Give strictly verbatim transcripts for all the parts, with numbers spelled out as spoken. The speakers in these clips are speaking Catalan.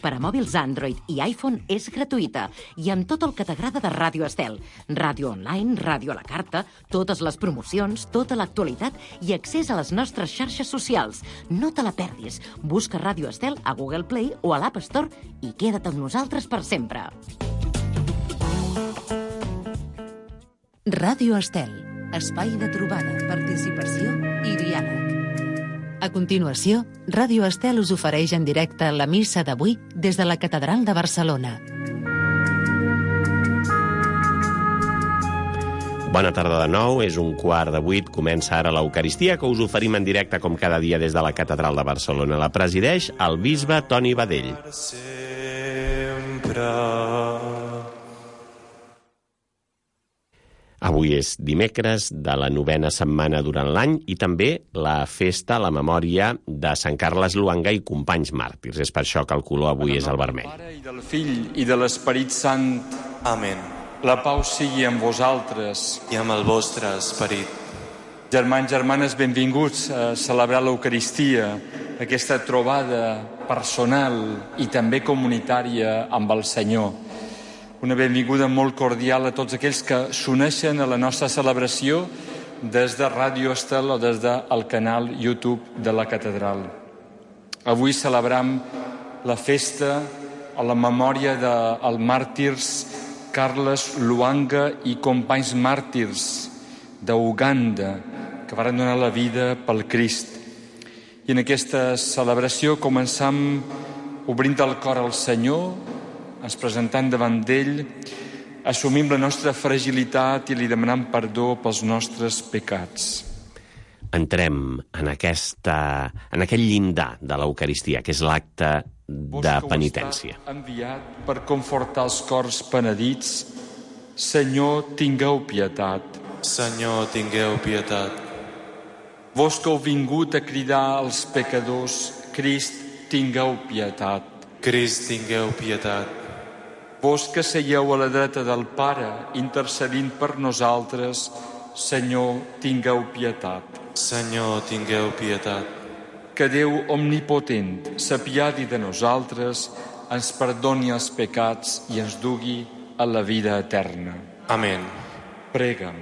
per a mòbils Android i iPhone és gratuïta i amb tot el que t'agrada de Ràdio Estel. Ràdio online, ràdio a la carta, totes les promocions, tota l'actualitat i accés a les nostres xarxes socials. No te la perdis. Busca Ràdio Estel a Google Play o a l'App Store i queda't amb nosaltres per sempre. Ràdio Estel. Espai de trobada, participació i diàleg. A continuació, Ràdio Estel us ofereix en directe la missa d'avui des de la Catedral de Barcelona. Bona tarda de nou, és un quart de vuit, comença ara l'Eucaristia que us oferim en directe com cada dia des de la Catedral de Barcelona. La presideix el bisbe Toni Badell. Sempre. Avui és dimecres de la novena setmana durant l'any i també la festa a la memòria de Sant Carles Luanga i companys màrtirs. És per això que el color avui és el vermell. Del Pare i del Fill i de l'Esperit Sant. Amén. La pau sigui amb vosaltres. I amb el vostre esperit. Germans, germanes, benvinguts a celebrar l'Eucaristia, aquesta trobada personal i també comunitària amb el Senyor. Una benvinguda molt cordial a tots aquells que s'uneixen a la nostra celebració des de Ràdio Estel o des del canal YouTube de la Catedral. Avui celebram la festa a la memòria dels màrtirs Carles Luanga i companys màrtirs d'Uganda que van donar la vida pel Crist. I en aquesta celebració començam obrint el cor al Senyor, ens presentant davant d'ell, assumim la nostra fragilitat i li demanam perdó pels nostres pecats. Entrem en, aquesta, en aquell llindar de l'Eucaristia, que és l'acte de penitència. Vos que heu estat enviat per confortar els cors penedits, Senyor, tingueu pietat. Senyor, tingueu pietat. Vos que heu vingut a cridar als pecadors, Crist, tingueu pietat. Crist, tingueu pietat. Vos que seieu a la dreta del Pare, intercedint per nosaltres, Senyor, tingueu pietat. Senyor, tingueu pietat. Que Déu omnipotent s'apiadi de nosaltres, ens perdoni els pecats i ens dugui a la vida eterna. Amén. Prega'm.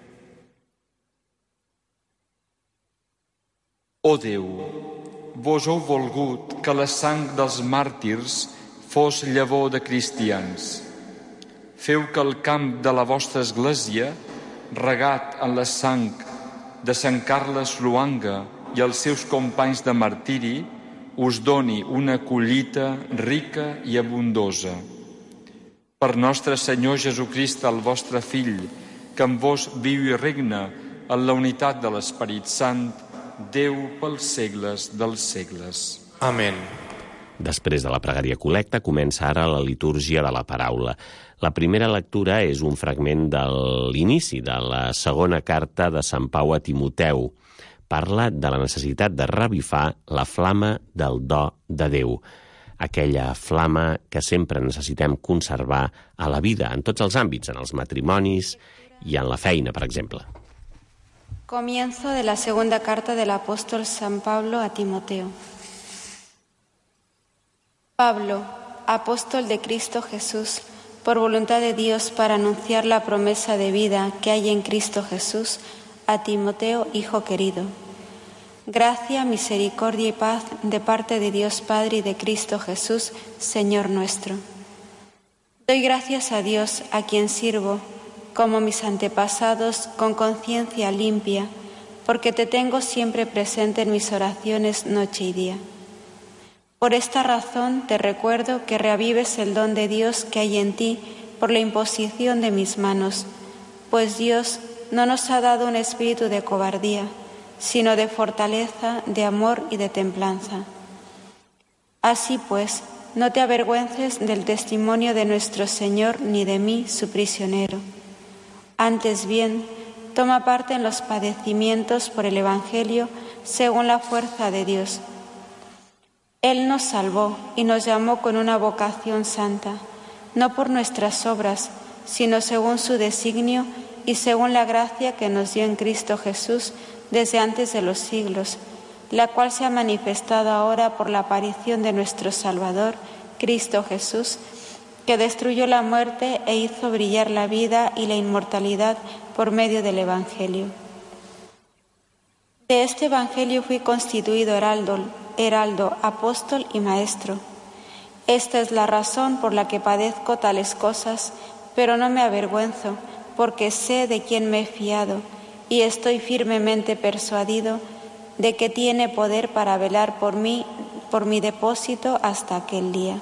Ó Déu, vos heu volgut que la sang dels màrtirs fos llavor de cristians. Feu que el camp de la vostra església, regat en la sang de Sant Carles Luanga i els seus companys de martiri, us doni una collita rica i abundosa. Per nostre Senyor Jesucrist, el vostre Fill, que amb vos viu i regna en la unitat de l'Esperit Sant, Déu pels segles dels segles. Amén. Després de la pregària col·lecta, comença ara la litúrgia de la paraula. La primera lectura és un fragment de l'inici de la segona carta de Sant Pau a Timoteu. Parla de la necessitat de revifar la flama del do de Déu, aquella flama que sempre necessitem conservar a la vida, en tots els àmbits, en els matrimonis i en la feina, per exemple. Comienzo de la segunda carta del apóstol San Pablo a Timoteo. Pablo, apóstol de Cristo Jesús, por voluntad de Dios para anunciar la promesa de vida que hay en Cristo Jesús, a Timoteo, hijo querido. Gracia, misericordia y paz de parte de Dios Padre y de Cristo Jesús, Señor nuestro. Doy gracias a Dios, a quien sirvo, como mis antepasados, con conciencia limpia, porque te tengo siempre presente en mis oraciones noche y día. Por esta razón te recuerdo que reavives el don de Dios que hay en ti por la imposición de mis manos, pues Dios no nos ha dado un espíritu de cobardía, sino de fortaleza, de amor y de templanza. Así pues, no te avergüences del testimonio de nuestro Señor ni de mí, su prisionero. Antes bien, toma parte en los padecimientos por el Evangelio según la fuerza de Dios. Él nos salvó y nos llamó con una vocación santa, no por nuestras obras, sino según su designio y según la gracia que nos dio en Cristo Jesús desde antes de los siglos, la cual se ha manifestado ahora por la aparición de nuestro Salvador, Cristo Jesús, que destruyó la muerte e hizo brillar la vida y la inmortalidad por medio del Evangelio. De este Evangelio fui constituido heraldo, heraldo, apóstol y maestro. Esta es la razón por la que padezco tales cosas, pero no me avergüenzo, porque sé de quién me he fiado y estoy firmemente persuadido de que tiene poder para velar por mí, por mi depósito hasta aquel día.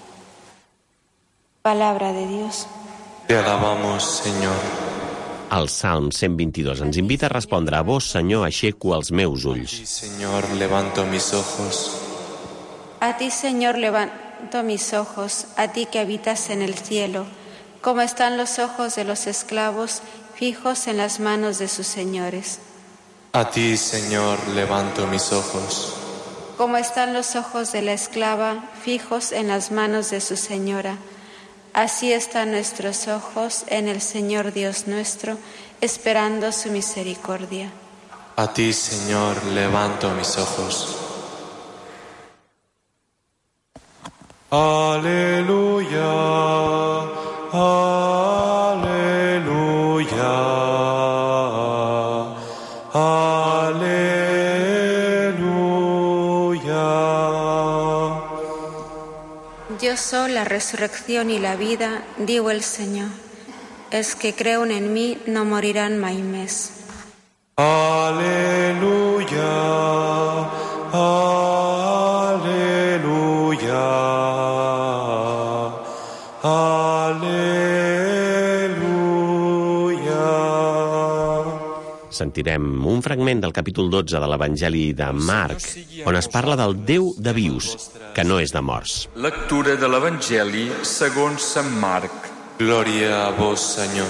Palabra de Dios. Te alabamos, Senyor. El Salm cent vint-i-dos ens invita a respondre: a vos, Senyor, aixeco els meus ulls. Sí, Señor, levanto mis ojos. A ti, Señor, levanto mis ojos, a ti que habitas en el cielo, como están los ojos de los esclavos fijos en las manos de sus señores. A ti, Señor, levanto mis ojos. Como están los ojos de la esclava fijos en las manos de su señora, así están nuestros ojos en el Señor Dios nuestro, esperando su misericordia. A ti, Señor, levanto mis ojos. Aleluya, aleluya, aleluya. Yo soy la resurrección y la vida, digo el Señor. Es que creen en mí no morirán más. Aleluya, aleluya, aleluya. Sentirem un fragment del capítol dotze de l'Evangeli de Marc, on es parla del Déu de vius, que no és de morts. Lectura de l'Evangeli segons Sant Marc. Glòria a vos, Senyor.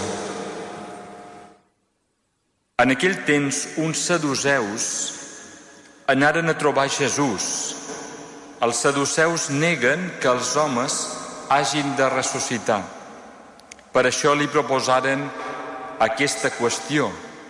En aquell temps, uns saduceus anaren a trobar Jesús. Els saduceus neguen que els homes hagin de ressuscitar. Per això li proposaren aquesta qüestió.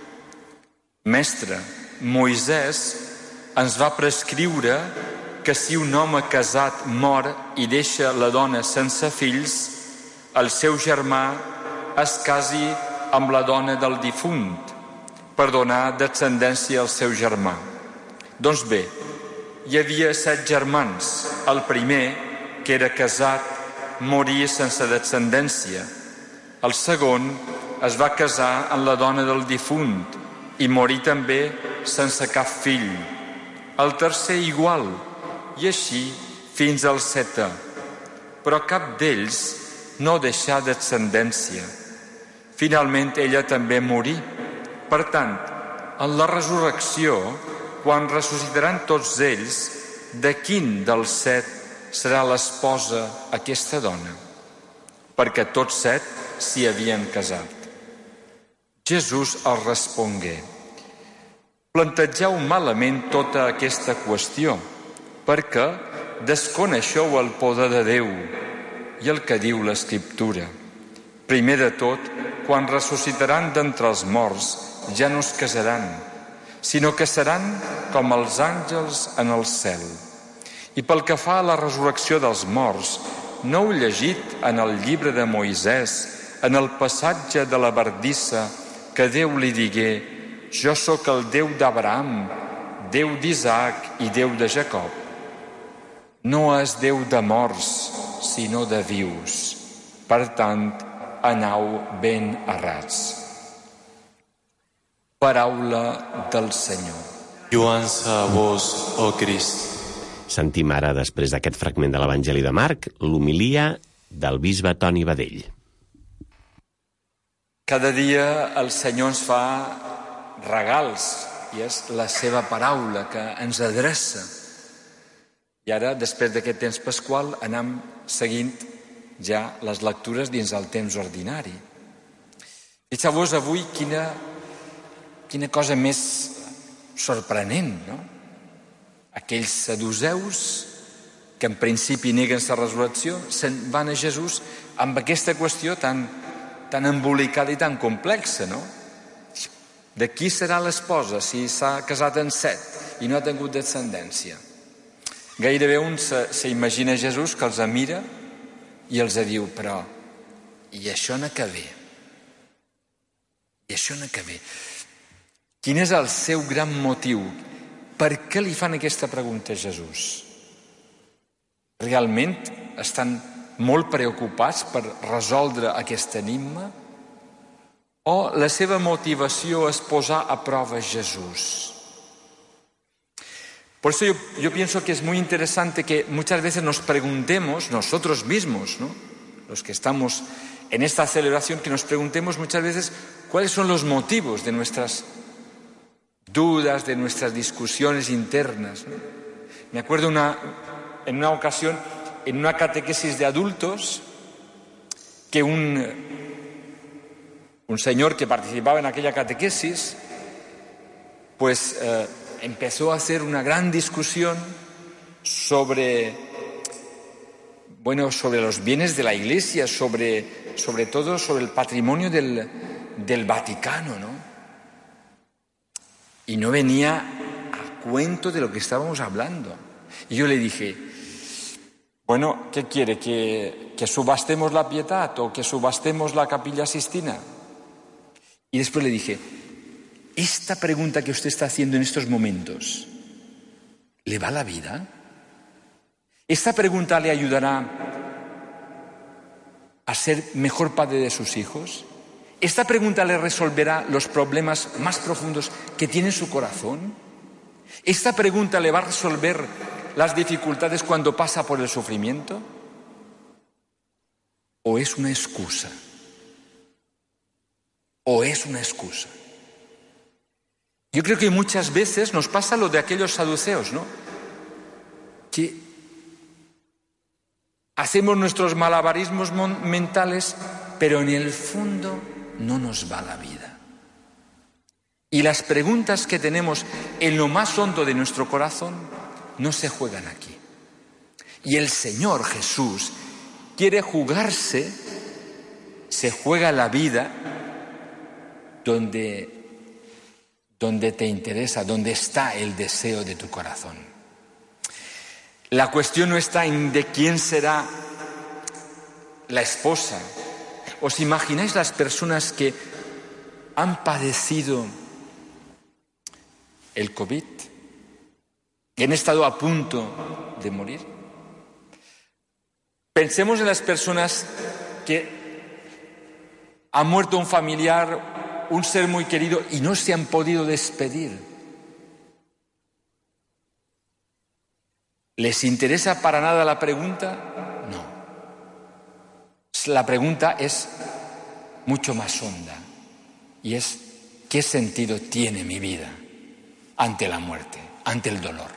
Mestre, Moisès ens va prescriure que si un home casat mor i deixa la dona sense fills, el seu germà es casi amb la dona del difunt per donar descendència al seu germà. Doncs bé, hi havia set germans. El primer, que era casat, morí sense descendència. El segon es va casar amb la dona del difunt i morí també sense cap fill. El tercer igual, i així fins al setè. Però cap d'ells no deixà descendència. Finalment ella també morí. Per tant, en la resurrecció, quan ressuscitaran tots ells, de quin dels set serà l'esposa aquesta dona? Perquè tots set s'hi havien casat. Jesús els respongué: plantegeu malament tota aquesta qüestió, perquè desconeixeu el poder de Déu i el que diu l'Escriptura. Primer de tot, quan ressuscitaran d'entre els morts, ja no es casaran, sinó que seran com els àngels en el cel. I pel que fa a la resurrecció dels morts, no heu llegit en el llibre de Moisès, en el passatge de la bardissa, que Déu li digué: jo sóc el Déu d'Abraham, Déu d'Isaac i Déu de Jacob. No és Déu de morts, sinó de vius. Per tant, anau ben errats. Paraula del Senyor. Lluança a vos, oh Crist. Sentim ara, després d'aquest fragment de l'Evangeli de Marc, l'homilia del bisbe Toni Badell. Cada dia el Senyor ens fa regals i és la seva paraula que ens adreça. I ara, després d'aquest temps pasqual, anem seguint ja les lectures dins el temps ordinari. Fixeu-vos avui quina, quina cosa més sorprenent, no? Aquells saduceus que en principi neguen la resurrecció se'n van a Jesús amb aquesta qüestió tan, tan embolicada i tan complexa, no? De qui serà l'esposa si s'ha casat en set i no ha tingut descendència? Gairebé un s'imagina Jesús que els mira i els diu, però i això no que ve? I això no que ve? Quin és el seu gran motiu? Per què li fan aquesta pregunta a Jesús? Realment estan molt preocupats per resoldre aquest enigma? O la seva motivació es posar a prova Jesús? Por eso yo, yo pienso que es muy interesante que muchas veces nos preguntemos, nosotros mismos, ¿no?, los que estamos en esta celebración, que nos preguntemos muchas veces cuáles son los motivos de nuestras dudas, de nuestras discusiones internas, ¿no? Me acuerdo una, en una ocasión, en una catequesis de adultos, que un, un señor que participaba en aquella catequesis, pues eh, empezó a hacer una gran discusión sobre, bueno, sobre los bienes de la Iglesia, sobre, sobre todo sobre el patrimonio del, del Vaticano, ¿no? Y no venía a cuento de lo que estábamos hablando. Y yo le dije, bueno, ¿qué quiere? ¿Que, que subastemos la Pietà o que subastemos la Capilla Sistina? Y después le dije, esta pregunta que usted está haciendo en estos momentos, ¿le va la vida? ¿Esta pregunta le ayudará a ser mejor padre de sus hijos? ¿Esta pregunta le resolverá los problemas más profundos que tiene en su corazón? ¿Esta pregunta le va a resolver las dificultades cuando pasa por el sufrimiento? ¿O es una excusa? ¿O es una excusa? Yo creo que muchas veces nos pasa lo de aquellos saduceos, ¿no? Que hacemos nuestros malabarismos mentales, pero en el fondo no nos va la vida. Y las preguntas que tenemos en lo más hondo de nuestro corazón no se juegan aquí. Y el Señor Jesús quiere jugarse, se juega la vida donde donde te interesa, donde está el deseo de tu corazón. La cuestión no está en de quién será la esposa. ¿Os imagináis las personas que han padecido el COVID, que han estado a punto de morir? Pensemos en las personas que ha muerto un familiar, un ser muy querido, y no se han podido despedir. ¿Les interesa para nada la pregunta? No. La pregunta es mucho más honda, y es, ¿qué sentido tiene mi vida ante la muerte, ante el dolor?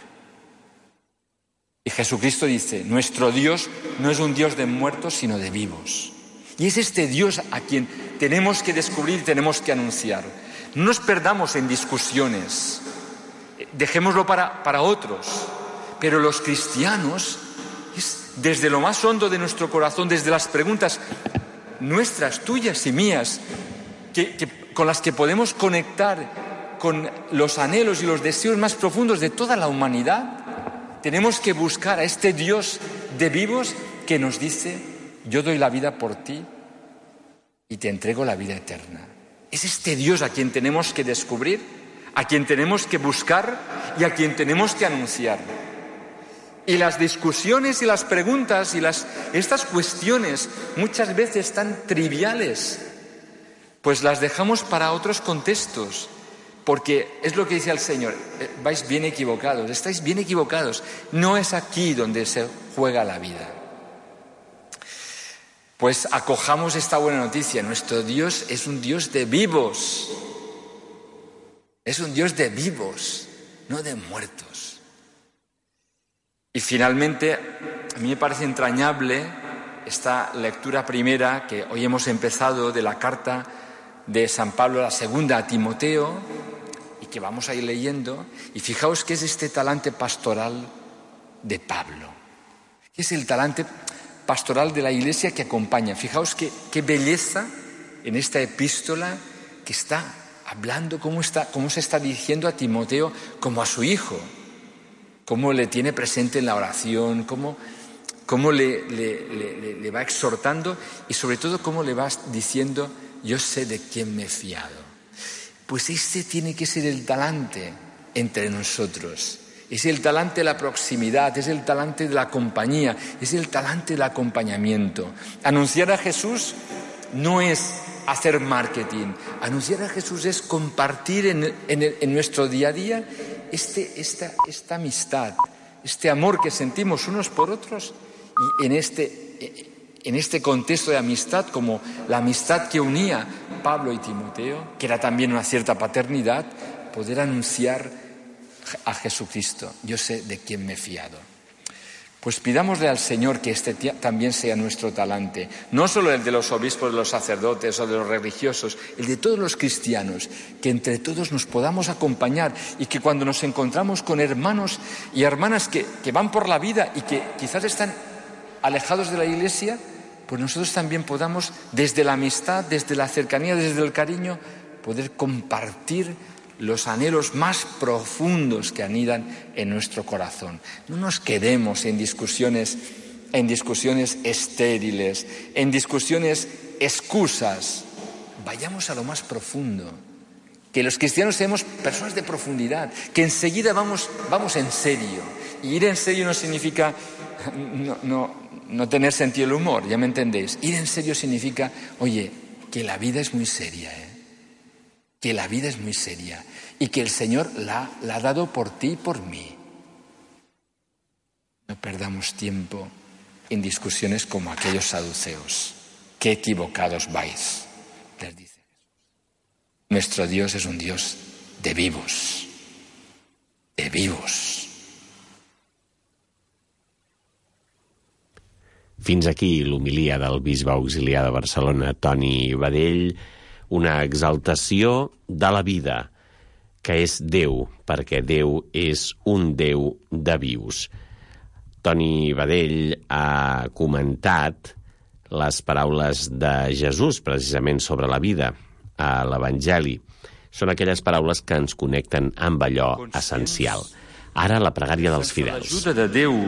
Y Jesucristo dice, nuestro Dios no es un Dios de muertos, sino de vivos. Y es este Dios a quien tenemos que descubrir y tenemos que anunciar. No nos perdamos en discusiones, dejémoslo para, para otros. Pero los cristianos, es desde lo más hondo de nuestro corazón, desde las preguntas nuestras, tuyas y mías, que, que, con las que podemos conectar con los anhelos y los deseos más profundos de toda la humanidad, tenemos que buscar a este Dios de vivos que nos dice, yo doy la vida por ti y te entrego la vida eterna. Es este Dios a quien tenemos que descubrir, a quien tenemos que buscar y a quien tenemos que anunciar. Y las discusiones y las preguntas y las, estas cuestiones, muchas veces tan triviales, pues las dejamos para otros contextos, porque es lo que dice el Señor, vais bien equivocados, estáis bien equivocados, no es aquí donde se juega la vida. Pues acojamos esta buena noticia. Nuestro Dios es un Dios de vivos. Es un Dios de vivos, no de muertos. Y finalmente, a mí me parece entrañable esta lectura primera que hoy hemos empezado de la carta de San Pablo, la segunda a Timoteo, y que vamos a ir leyendo. Y fijaos que es este talante pastoral de Pablo. Es el talante pastoral de la Iglesia que acompaña. Fijaos qué, qué belleza en esta epístola que está hablando, cómo, está, cómo se está dirigiendo a Timoteo como a su hijo, cómo le tiene presente en la oración, cómo, cómo le, le, le, le va exhortando y sobre todo cómo le va diciendo, yo sé de quién me he fiado. Pues ese tiene que ser el talante entre nosotros. Es el talante de la proximidad, es el talante de la compañía, es el talante del acompañamiento. Anunciar a Jesús no es hacer marketing. Anunciar a Jesús es compartir en, en, el, en nuestro día a día este, esta, esta amistad, este amor que sentimos unos por otros y en este, en este contexto de amistad, como la amistad que unía Pablo y Timoteo, que era también una cierta paternidad, poder anunciar a Jesucristo. Yo sé de quién me he fiado. Pues pidámosle al Señor que este también sea nuestro talante, no solo el de los obispos, de los sacerdotes o de los religiosos, el de todos los cristianos, que entre todos nos podamos acompañar y que cuando nos encontramos con hermanos y hermanas que, que van por la vida y que quizás están alejados de la Iglesia, pues nosotros también podamos, desde la amistad, desde la cercanía, desde el cariño, poder compartir los anhelos más profundos que anidan en nuestro corazón. No nos quedemos en discusiones, en discusiones estériles, en discusiones excusas. Vayamos a lo más profundo. Que los cristianos seamos personas de profundidad, que enseguida vamos, vamos en serio. Y ir en serio no significa no, no, no tener sentido del humor, ya me entendéis. Ir en serio significa, oye, que la vida es muy seria, ¿eh? Que la vida es muy seria y que el Señor la, la ha dado por ti y por mí. No perdamos tiempo en discusiones como aquellos saduceos. Qué equivocados vais, les dice Jesús. Nuestro Dios es un Dios de vivos, de vivos. Fins aquí l'homilia del bisbe auxiliar de Barcelona, Toni Badell, una exaltació de la vida, que és Déu, perquè Déu és un Déu de vius. Toni Badell ha comentat les paraules de Jesús, precisament sobre la vida, a l'Evangeli. Són aquelles paraules que ens connecten amb allò essencial. Ara la pregària dels fidels. Sense l'ajuda de Déu,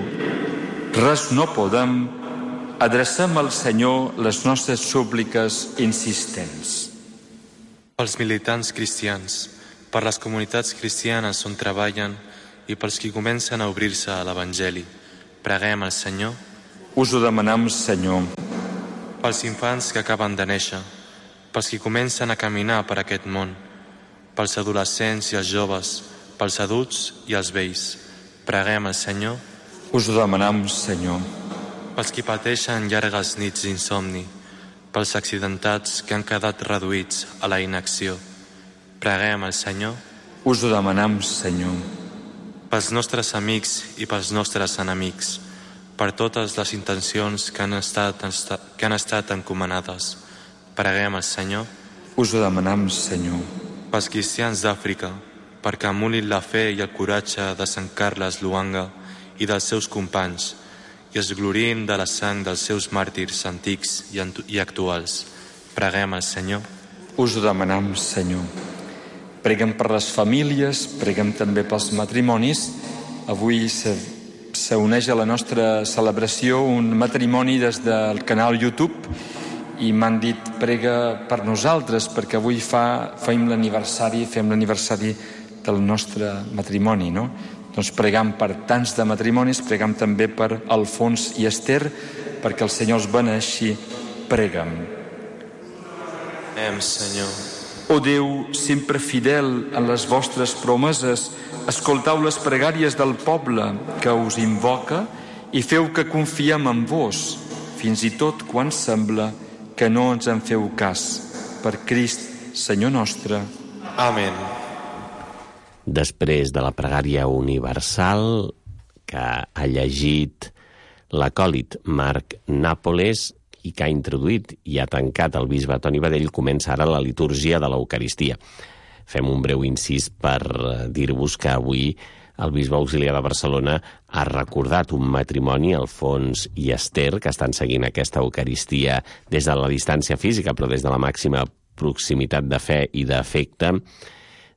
res no podem. Adrecem al Senyor les nostres súpliques insistents. Pels militants cristians, per les comunitats cristianes on treballen i pels qui comencen a obrir-se a l'Evangeli, preguem al Senyor. Us ho demanem, Senyor. Pels infants que acaben de néixer, pels qui comencen a caminar per aquest món, pels adolescents i els joves, pels adults i els vells, preguem al Senyor. Us ho demanem, Senyor. Pels qui pateixen llargues nits d'insomni, pels accidentats que han quedat reduïts a la inacció. Preguem al Senyor. Us ho demanem, Senyor. Pels nostres amics i pels nostres enemics, per totes les intencions que han estat, que han estat encomanades. Preguem al Senyor. Us ho demanem, Senyor. Pels cristians d'Àfrica, perquè emulin la fe i el coratge de Sant Carles Luanga i dels seus companys, i es glorien de la sang dels seus màrtirs antics i actuals. Preguem al Senyor. Us ho demanem, Senyor. Preguem per les famílies, preguem també pels matrimonis. Avui s'uneix a la nostra celebració un matrimoni des del canal YouTube i m'han dit prega per nosaltres perquè avui fa, fem l'aniversari, fem l'aniversari del nostre matrimoni, no? Doncs pregam per tants de matrimonis, pregam també per Alfons i Esther, perquè el Senyor els beneixi. Pregam. Em, Senyor. O Déu, sempre fidel en les vostres promeses, escoltau les pregàries del poble que us invoca i feu que confiem en vos, fins i tot quan sembla que no ens en feu cas. Per Crist, Senyor nostre. Amén. Després de la pregària universal que ha llegit l'acòlit Marc Nàpoles i que ha introduït i ha tancat el bisbe Toni Badell, comença ara la litúrgia de l'Eucaristia. Fem un breu incís per dir-vos que avui el bisbe auxiliar de Barcelona ha recordat un matrimoni, Alfons i Esther, que estan seguint aquesta Eucaristia des de la distància física, però des de la màxima proximitat de fe i d'afecte,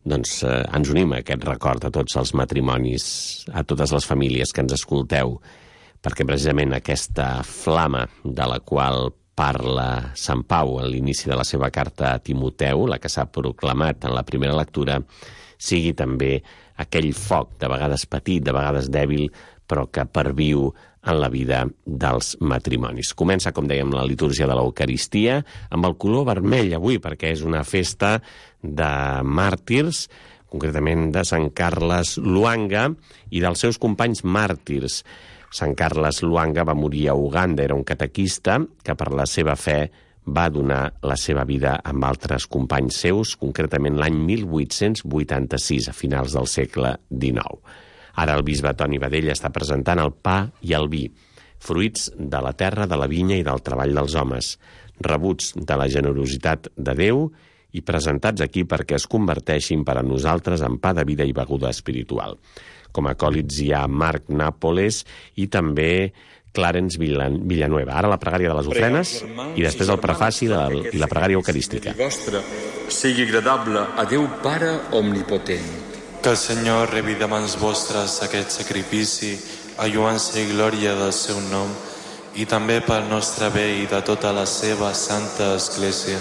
doncs eh, ens unim a aquest record a tots els matrimonis, a totes les famílies que ens escolteu, perquè precisament aquesta flama de la qual parla Sant Pau a l'inici de la seva carta a Timoteu, la que s'ha proclamat en la primera lectura, sigui també aquell foc, de vegades petit, de vegades dèbil, però que perviu en la vida dels matrimonis. Comença, com dèiem, la litúrgia de l'Eucaristia amb el color vermell avui, perquè és una festa de màrtirs, concretament de Sant Carles Luanga i dels seus companys màrtirs. Sant Carles Luanga va morir a Uganda, era un catequista que per la seva fe va donar la seva vida amb altres companys seus, concretament l'any mil vuit-cents vuitanta-sis, a finals del segle dinou. Ara el bisbe Toni Badell està presentant el pa i el vi, fruits de la terra, de la vinya i del treball dels homes, rebuts de la generositat de Déu i presentats aquí perquè es converteixin per a nosaltres en pa de vida i beguda espiritual. Com a acòlits hi ha Marc Nàpoles i també Clarence Villanueva. Ara la pregària de les ofrenes i després el prefaci de la, i la pregària eucarística. Vostre sigui agradable a Déu Pare Omnipotent. Que el Senyor rebi de mans vostres aquest sacrifici, a lluança i glòria del seu nom, i també pel nostre bé i de tota la seva santa Església.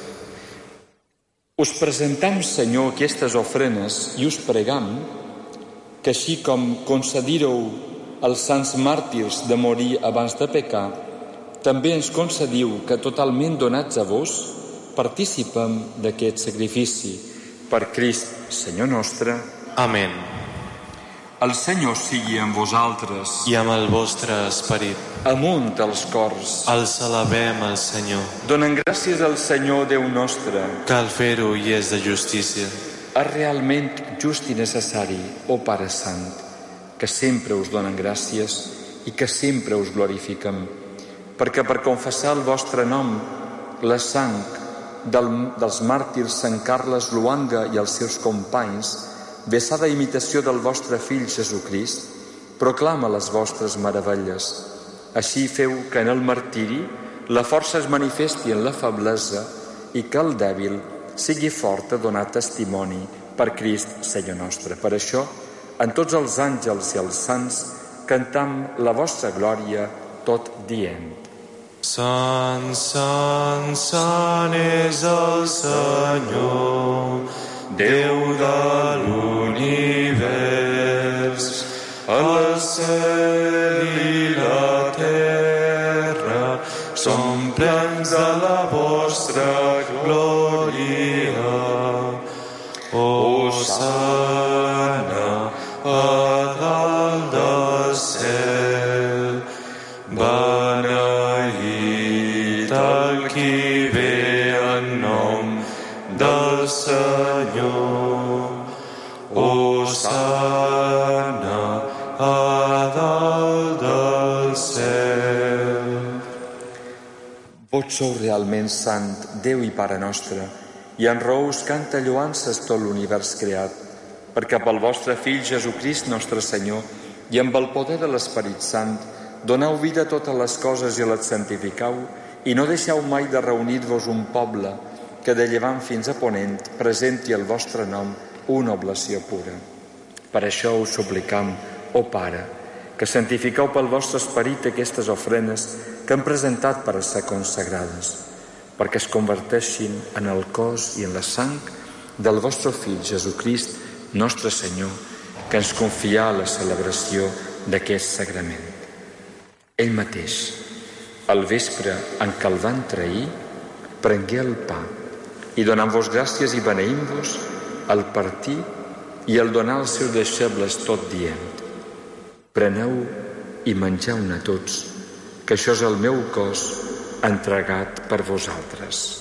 Us presentam, Senyor, aquestes ofrenes i us pregam que així com concedíreu als sants màrtirs de morir abans de pecar, també ens concediu que totalment donats a vos participem d'aquest sacrifici. Per Crist, Senyor nostre. Amén. El Senyor sigui amb vosaltres. I amb el vostre esperit. Amunt els cors. Els alabem al Senyor. Donen gràcies al Senyor Déu nostre. Cal fer-ho i és de justícia. És realment just i necessari, ó Pare Sant, que sempre us donen gràcies i que sempre us glorifiquem, perquè per confessar el vostre nom, la sang del, dels màrtirs Sant Carles Luanga i els seus companys, vessada a imitació del vostre fill Jesucrist, proclama les vostres meravelles. Així feu que en el martiri la força es manifesti en la feblesa i que el dèbil sigui fort a donar testimoni per Crist, Senyor nostre. Per això, en tots els àngels i els sants, cantam la vostra glòria tot dient. Sant, sant, sant és el Senyor, Déu de l'univers, el cel i la terra són plens de la vostra glòria. Hosana a dalt del cel, beneït el qui ve en nom del Senyor. Hosana a dalt del cel. Vos sou realment sant, Déu i Pare nostre, i en raó us canta lloances tot l'univers creat, perquè pel vostre Fill Jesucrist nostre Senyor i amb el poder de l'Esperit Sant doneu vida a totes les coses i les santificau i no deixeu mai de reunir-vos un poble que de llevant fins a ponent presenti el vostre nom una oblació pura. Per això us suplicam, ó Pare, que santifiqueu pel vostre Esperit aquestes ofrenes que hem presentat per a ser consagrades, perquè es converteixin en el cos i en la sang del vostre Fill Jesucrist, nostre Senyor, que ens confià la celebració d'aquest sagrament. Ell mateix, al vespre en què el van trair, prengué el pa i donant-vos gràcies i beneint-vos, el partir i el donar als seus deixebles tot dient: preneu i mengeu-ne tots, que això és el meu cos entregat per vosaltres.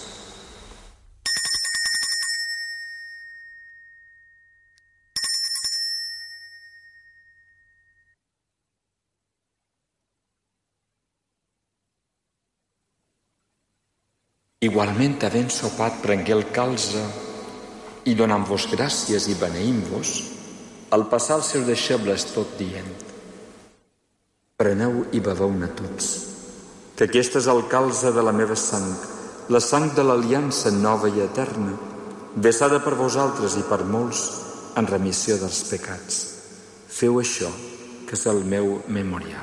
Igualment, havent sopat, prengué el calze i donant-vos gràcies i beneint-vos, al passar als seus deixebles tot dient: preneu i beveu-ne tots, que aquest és el calze de la meva sang, la sang de l'aliança nova i eterna, vessada per vosaltres i per molts en remissió dels pecats. Feu això, que és el meu memorial.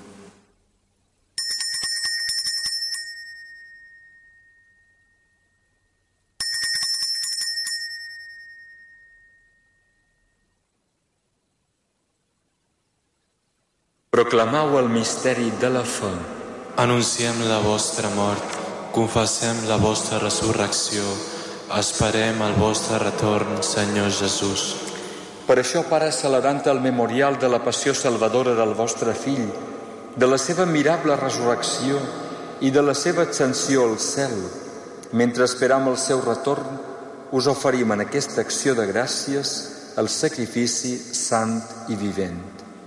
Proclamau el misteri de la fe. Anunciem la vostra mort, confessem la vostra resurrecció, esperem el vostre retorn, Senyor Jesús. Per això, Pare, celebrant el memorial de la passió salvadora del vostre Fill, de la seva admirable resurrecció i de la seva ascensió al cel, mentre esperam el seu retorn, us oferim en aquesta acció de gràcies el sacrifici sant i vivent.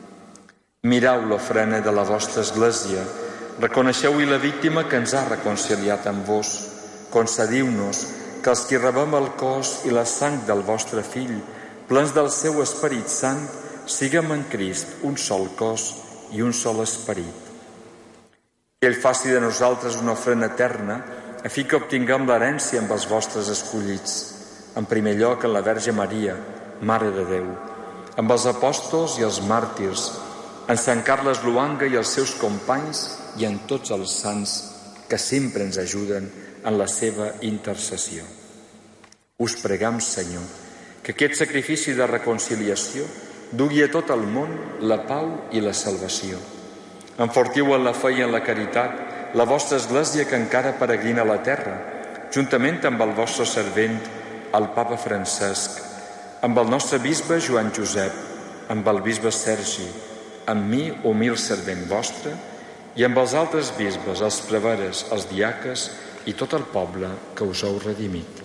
Mirau l'ofrena de la vostra Església, reconeixeu-hi la víctima que ens ha reconciliat amb vos. Concediu-nos que els que rebem el cos i la sang del vostre Fill, plens del seu Esperit Sant, siguem en Crist un sol cos i un sol esperit. Que ell faci de nosaltres una ofrena eterna, a fi que obtinguem l'herència amb els vostres escollits, en primer lloc en la Verge Maria, Mare de Déu, amb els apòstols i els màrtirs, en Sant Carles Luanga i els seus companys i en tots els sants que sempre ens ajuden en la seva intercessió. Us pregam, Senyor, que aquest sacrifici de reconciliació dugui a tot el món la pau i la salvació. Enfortiu en la fe i en la caritat la vostra Església que encara peregrina a la terra, juntament amb el vostre servent, el Papa Francesc, amb el nostre bisbe Joan Josep, amb el bisbe Sergi, amb mi, humil servent vostre, i amb els altres bisbes, els preveres, els diaques i tot el poble que us heu redimit.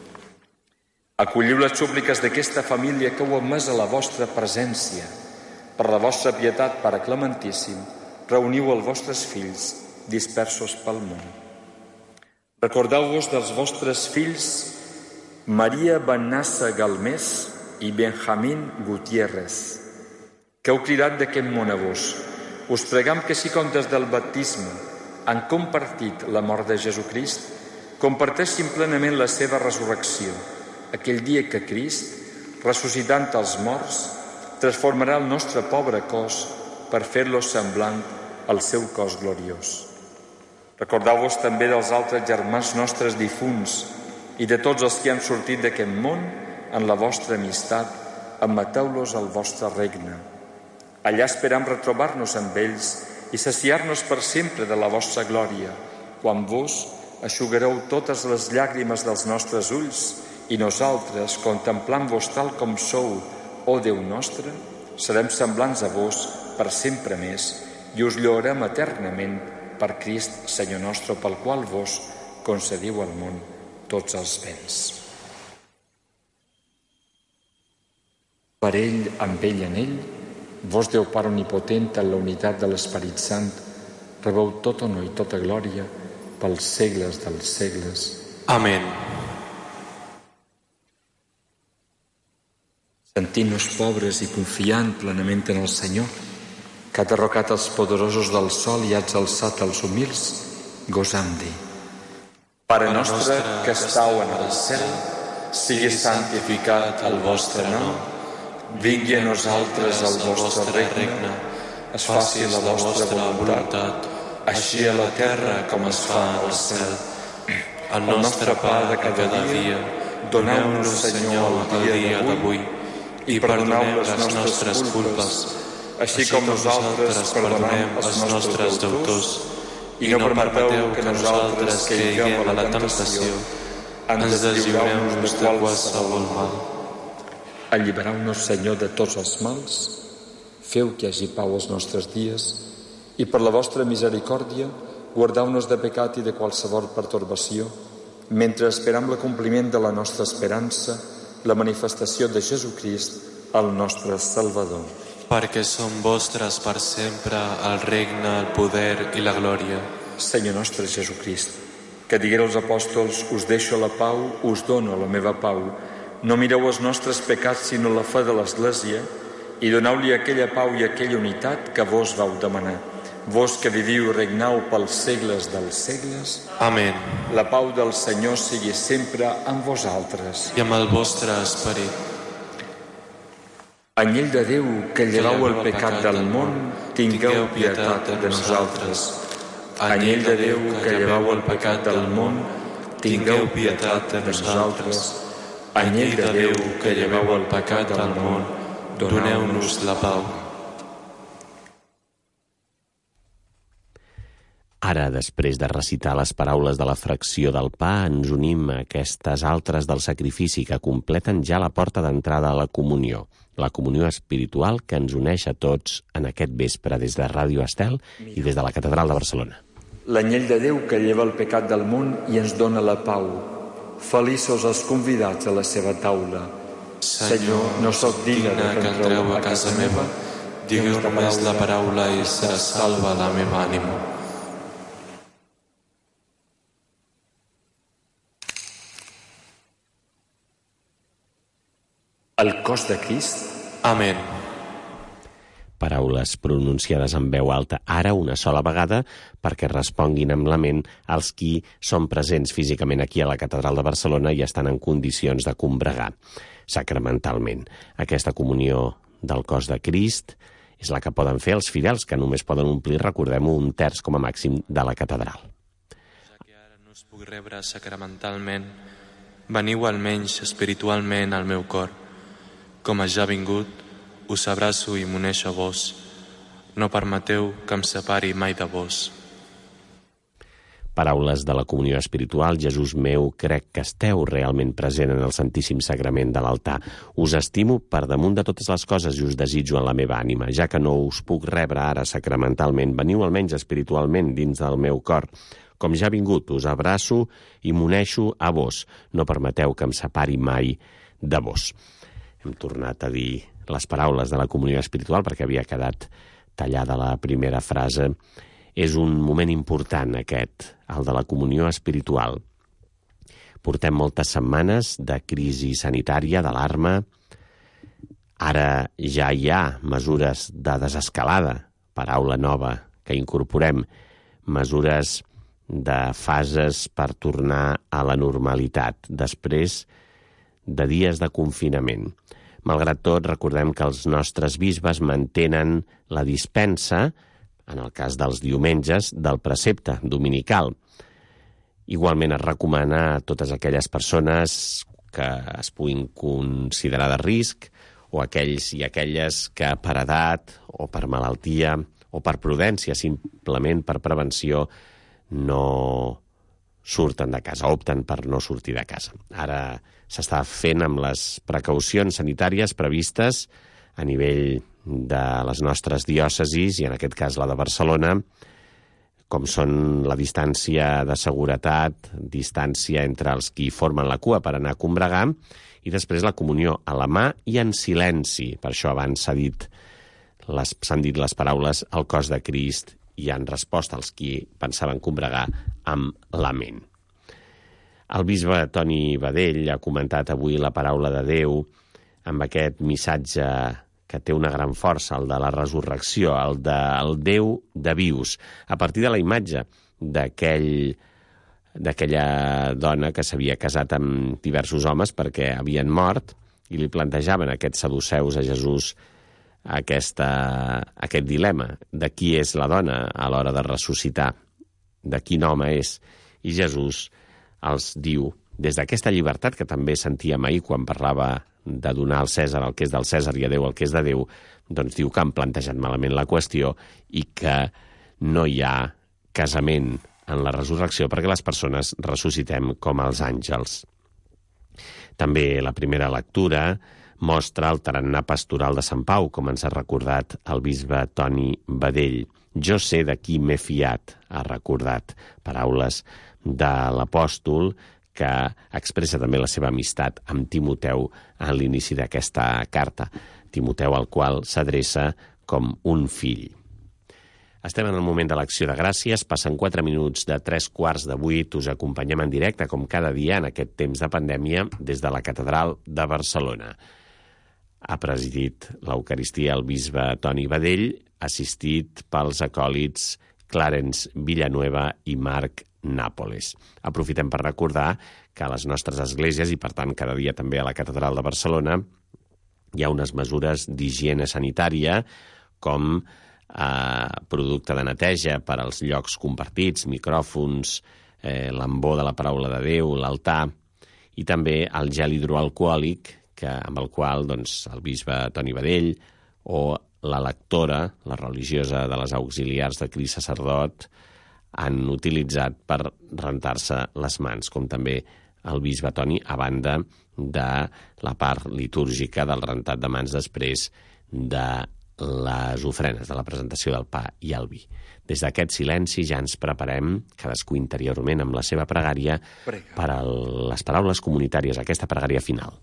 Acolliu les súpliques d'aquesta família que heu admès a la vostra presència. Per la vostra pietat, Pare Clementíssim, reuniu els vostres fills dispersos pel món. Recordeu-vos dels vostres fills Maria Benassa Galmés i Benjamín Gutiérrez, que heu cridat d'aquest món a vos. Us pregam que així com des del baptisme han compartit la mort de Jesucrist, comparteixin plenament la seva resurrecció, aquell dia que Crist, ressuscitant els morts, transformarà el nostre pobre cos per fer-lo semblant al seu cos gloriós. Recordeu-vos també dels altres germans nostres difunts i de tots els que han sortit d'aquest món en la vostra amistat, admeteu-los al vostre regne. Allà esperam retrobar-nos amb ells i saciar-nos per sempre de la vostra glòria, quan vos eixugareu totes les llàgrimes dels nostres ulls i nosaltres, contemplant-vos tal com sou, ó Déu nostre, serem semblants a vos per sempre més i us lloarem eternament per Crist, Senyor nostre, pel qual vos concediu al món tots els béns. Per ell, amb ell, en ell, vos, Déu Pare Omnipotent, en la unitat de l'Esperit Sant, rebeu tot honor i tota glòria pels segles dels segles. Amén. Sentint-nos pobres i confiant plenament en el Senyor, que ha derrocat els poderosos del sol i ha exalçat els humils, gosam dir: Pare nostre que estàu en el cel, sigui santificat el vostre nom, vingui a nosaltres el vostre regne, es faci la vostra voluntat, així a la terra com es fa al cel. El nostre pa de cada dia, doneu-nos, Senyor, el dia d'avui, i perdoneu les nostres culpes, així com nosaltres perdonem els nostres deutors, i no permeteu que nosaltres caiguem a la tentació, ens deslliureu-nos de qualsevol mal. Allibereu-nos, Senyor, de tots els mals, feu que hi hagi pau als nostres dies, i per la vostra misericòrdia guardeu-nos de pecat i de qualsevol pertorbació, mentre esperam l'acompliment de la nostra esperança, la manifestació de Jesucrist, el nostre Salvador. Perquè són vostres per sempre el regne, el poder i la glòria. Senyor nostre Jesucrist, que diguera als apòstols: us deixo la pau, us dono la meva pau. No mireu els nostres pecats, sinó la fe de l'Església, i doneu-li aquella pau i aquella unitat que vos vau demanar. vos que viviu i regnau pels segles dels segles. Amén. La pau del Senyor sigui sempre amb vosaltres. I amb el vostre esperit. Anyell de Déu, que llevau el pecat del món, tingueu pietat de nosaltres. Anyell de Déu, que llevau el pecat del món, tingueu pietat de nosaltres. Anyell de Déu, que llevau el pecat del món, doneu-nos la pau. Ara, després de recitar les paraules de la fracció del pa, ens unim a aquestes altres del sacrifici que completen ja la porta d'entrada a la comunió, la comunió espiritual que ens uneix a tots en aquest vespre des de Ràdio Estel i des de la Catedral de Barcelona. L'anyell de Déu que lleva el pecat del món i ens dona la pau. Feliços els convidats a la seva taula. Senyor, no sóc digne que entreu a casa meva, digueu només la paraula i serà salva la meva ànima. El cos de Crist. Amén. Paraules pronunciades en veu alta, ara una sola vegada, perquè responguin amb la ment als qui són presents físicament aquí a la Catedral de Barcelona i estan en condicions de combregar sacramentalment. Aquesta comunió del cos de Crist és la que poden fer els fidels, que només poden omplir, recordem-ho, un terç com a màxim de la catedral. Ja que ara no us puc rebre sacramentalment, veniu almenys espiritualment al meu cor. Com a ja vingut, us abraço i m'uneixo a vos. No permeteu que em separi mai de vos. Paraules de la comunió espiritual. Jesús meu, crec que esteu realment present en el Santíssim Sagrament de l'altar. Us estimo per damunt de totes les coses i us desitjo en la meva ànima. Ja que no us puc rebre ara sacramentalment, veniu almenys espiritualment dins del meu cor. Com ja vingut, us abraço i m'uneixo a vos. No permeteu que em separi mai de vos. Hem tornat a dir les paraules de la comunió espiritual perquè havia quedat tallada la primera frase. És un moment important aquest, el de la comunió espiritual. Portem moltes setmanes de crisi sanitària, d'alarma. Ara ja hi ha mesures de desescalada, paraula nova que incorporem, mesures de fases per tornar a la normalitat després de dies de confinament. Malgrat tot, recordem que els nostres bisbes mantenen la dispensa, en el cas dels diumenges, del precepte dominical. Igualment es recomana a totes aquelles persones que es puguin considerar de risc o aquells i aquelles que per edat o per malaltia o per prudència, simplement per prevenció, no surten de casa, opten per no sortir de casa. Ara s'està fent amb les precaucions sanitàries previstes a nivell de les nostres diòcesis, i en aquest cas la de Barcelona, com són la distància de seguretat, distància entre els qui formen la cua per anar a combregar, i després la comunió a la mà i en silenci. Per això abans s'ha dit, les, s'han dit les paraules al cos de Crist i han respost als qui pensaven combregar amb la ment. El bisbe Toni Badell ha comentat avui la paraula de Déu amb aquest missatge que té una gran força, el de la resurrecció, el del Déu de vius, a partir de la imatge d'aquell, d'aquella dona que s'havia casat amb diversos homes perquè havien mort i li plantejaven aquests saduceus a Jesús aquesta, aquest dilema de qui és la dona a l'hora de ressuscitar, de quin home és. I Jesús els diu, des d'aquesta llibertat que també sentíem ahir quan parlava de donar al Cèsar el que és del Cèsar i a Déu el que és de Déu, doncs diu que han plantejat malament la qüestió i que no hi ha casament en la resurrecció perquè les persones ressuscitem com els àngels. També la primera lectura mostra el tarannà pastoral de Sant Pau, com ens ha recordat el bisbe Toni Badell. Jo sé de qui m'he fiat, ha recordat, paraules de l'apòstol que expressa també la seva amistat amb Timoteu a l'inici d'aquesta carta. Timoteu al qual s'adreça com un fill. Estem en el moment de l'acció de gràcies, passen quatre minuts de tres quarts de vuit, us acompanyem en directe, com cada dia en aquest temps de pandèmia, des de la Catedral de Barcelona. Ha presidit l'Eucaristia el bisbe Toni Badell, assistit pels acòlits Clarence Villanueva i Marc Nàpoles. Aprofitem per recordar que a les nostres esglésies, i per tant cada dia també a la Catedral de Barcelona, hi ha unes mesures d'higiene sanitària com eh, producte de neteja per als llocs compartits, micròfons, eh, l'embó de la paraula de Déu, l'altar, i també el gel hidroalcohòlic, que, amb el qual doncs, el bisbe Toni Badell o la lectora, la religiosa de les auxiliars de Crist Sacerdot, han utilitzat per rentar-se les mans, com també el bisbe Toni, a banda de la part litúrgica del rentat de mans després de les ofrenes, de la presentació del pa i el vi. Des d'aquest silenci ja ens preparem, cadascú interiorment amb la seva pregària, Prega. per a les paraules comunitàries, aquesta pregària final.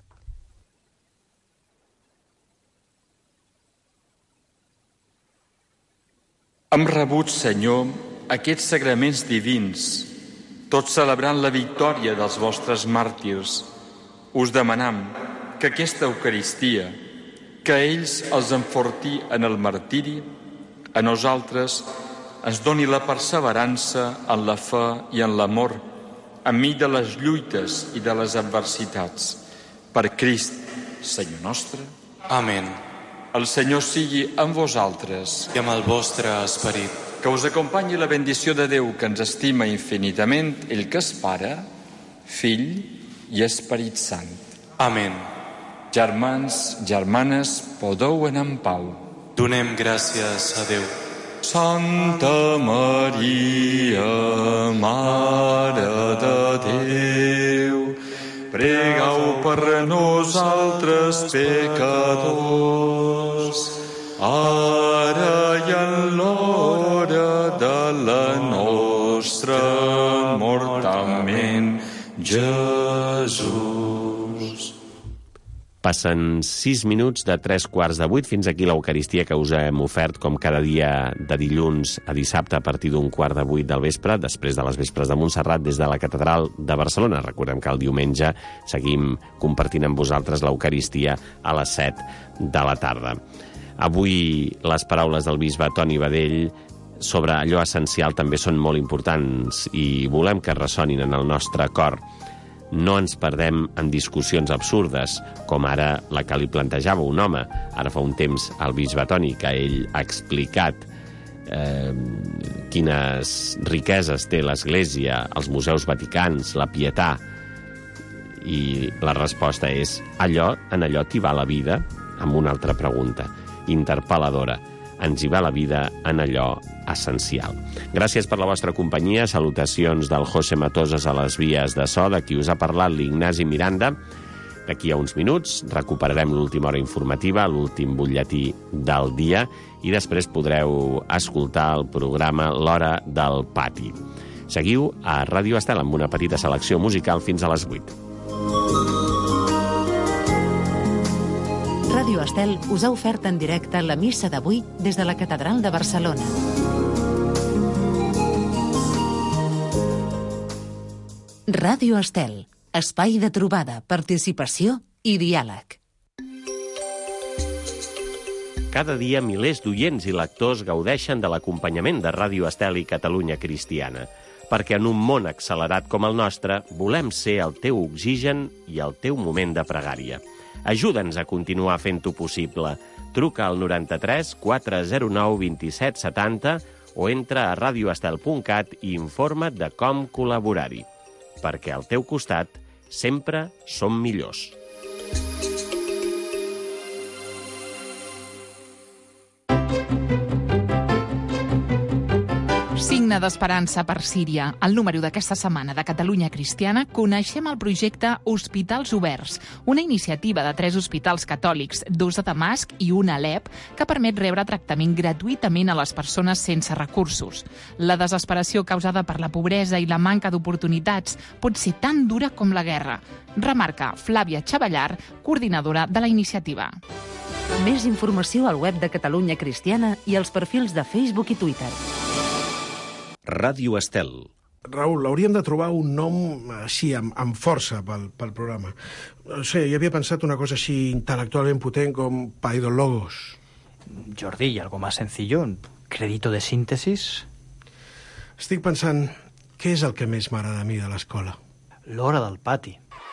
Hem rebut, Senyor, aquests sagraments divins, tots celebrant la victòria dels vostres màrtirs. Us demanam que aquesta Eucaristia, que ells els enfortí en el martiri, a nosaltres ens doni la perseverança en la fe i en l'amor, enmig de les lluites i de les adversitats. Per Crist, Senyor nostre. Amén. El Senyor sigui amb vosaltres. I amb el vostre esperit. Que us acompanyi la bendició de Déu, que ens estima infinitament, ell que és Pare, Fill i Esperit Sant. Amén. Germans, germanes, podeu anar en pau. Donem gràcies a Déu. Santa Maria, Mare de Déu, pregau per nosaltres pecadors, ara i en l'hora de la nostra mort. Amén. Jesús. Passen sis minuts de tres quarts de vuit. Fins aquí l'Eucaristia que us hem ofert com cada dia de dilluns a dissabte a partir d'un quart de vuit del vespre, després de les vespres de Montserrat des de la Catedral de Barcelona. Recordem que el diumenge seguim compartint amb vosaltres l'Eucaristia a les set de la tarda. Avui les paraules del bisbe Toni Badell sobre allò essencial també són molt importants i volem que ressonin en el nostre cor. No ens perdem en discussions absurdes, com ara la que li plantejava un home, ara fa un temps al bisbe Toni, que ell ha explicat eh, quines riqueses té l'Església, els museus vaticans, la Pietà, i la resposta és allò, en allò t'hi va la vida, amb una altra pregunta, interpel·ladora. Ens hi va la vida en allò essencial. Gràcies per la vostra companyia. Salutacions del José Matosas a les vies de so, de qui us ha parlat l'Ignasi Miranda. D'aquí a uns minuts recuperarem l'última hora informativa, l'últim butlletí del dia, i després podreu escoltar el programa L'Hora del Pati. Seguiu a Ràdio Estel amb una petita selecció musical fins a les vuit. Ràdio Estel us ha ofert en directe la missa d'avui des de la Catedral de Barcelona. Ràdio Estel, espai de trobada, participació i diàleg. Cada dia milers d'oients i lectors gaudeixen de l'acompanyament de Ràdio Estel i Catalunya Cristiana, perquè en un món accelerat com el nostre volem ser el teu oxigen i el teu moment de pregària. Ajuda'ns a continuar fent-ho possible. Truca al noranta-tres quatre zero nou dos set setanta o entra a radioestel punt cat i informa't de com col·laborar-hi. Perquè al teu costat sempre som millors. Signe d'esperança per Síria. Al número d'aquesta setmana de Catalunya Cristiana coneixem el projecte Hospitals Oberts, una iniciativa de tres hospitals catòlics, dos a Damasc i un a Alep, que permet rebre tractament gratuïtament a les persones sense recursos. La desesperació causada per la pobresa i la manca d'oportunitats pot ser tan dura com la guerra. Remarca Flàvia Chavallar, coordinadora de la iniciativa. Més informació al web de Catalunya Cristiana i als perfils de Facebook i Twitter. Ràdio Estel. Raül, hauríem de trobar un nom així, amb, amb força pel, pel programa. No sé, jo havia pensat una cosa així intel·lectualment potent com Paidologos. Jordi, ¿y algo más sencillo? ¿Crédito de síntesis? Estic pensant, què és el que més m'agrada a mi de l'escola? L'hora del pati.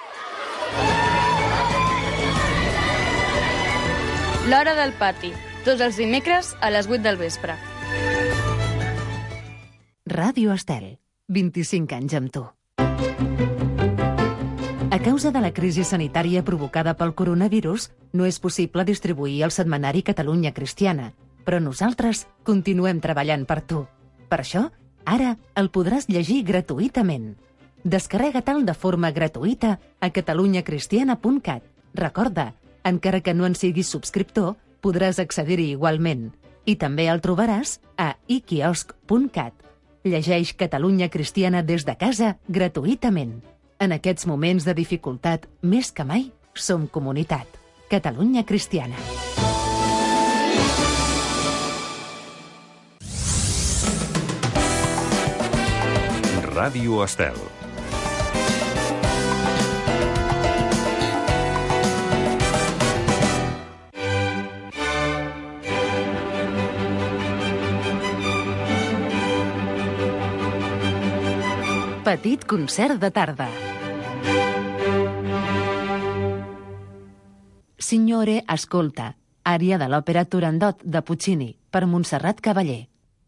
L'hora del pati, tots els dimecres a les vuit del vespre. Ràdio Estel, vint-i-cinc anys amb tu. A causa de la crisi sanitària provocada pel coronavirus, no és possible distribuir el setmanari Catalunya Cristiana, però nosaltres continuem treballant per tu. Per això, ara el podràs llegir gratuïtament. Descarrega-te'l de forma gratuïta a catalunya cristiana punt cat. Recorda, encara que no en siguis subscriptor, podràs accedir-hi igualment. I també el trobaràs a i quiosc punt cat. Llegeix Catalunya Cristiana des de casa gratuïtament. En aquests moments de dificultat, més que mai, som comunitat. Catalunya Cristiana. Ràdio Estel. Petit concert de tarda. Signore, ascolta, ària de l'òpera Turandot de Puccini, per Montserrat Cavaller.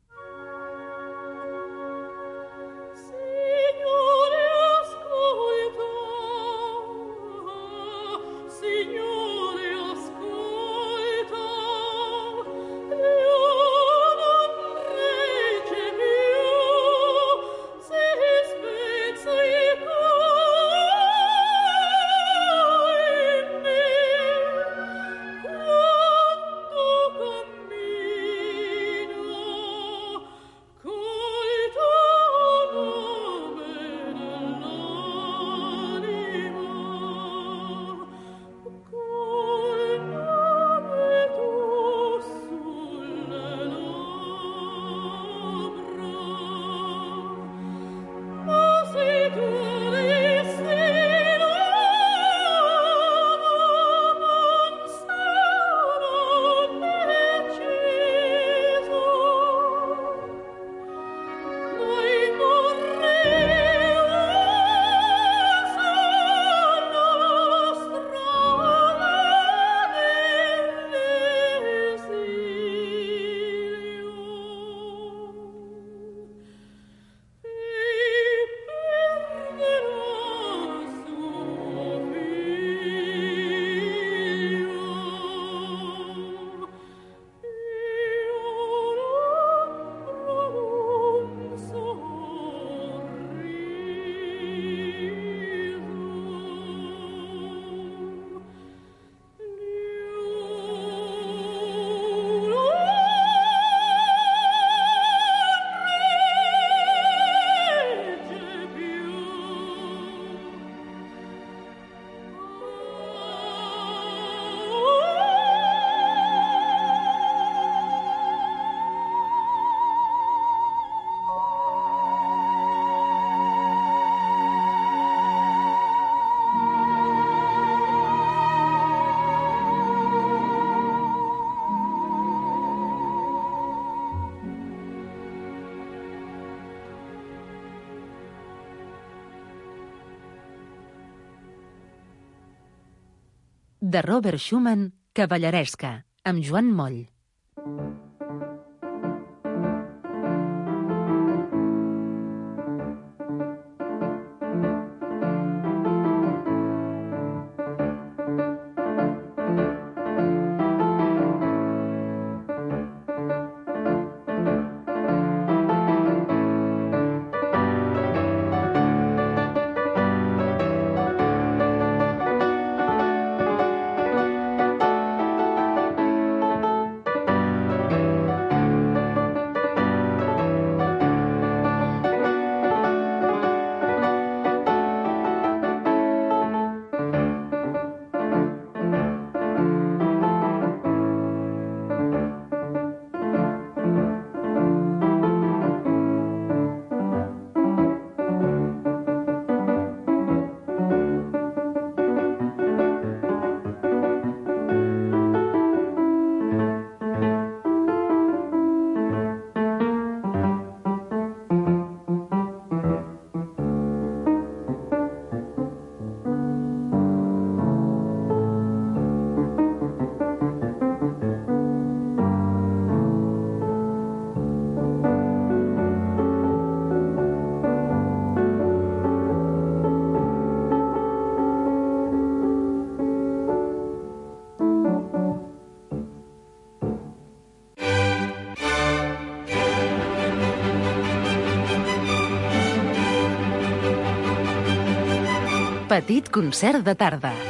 De Robert Schumann, Cavalleresca, amb Joan Moll. Petit concert de tarda.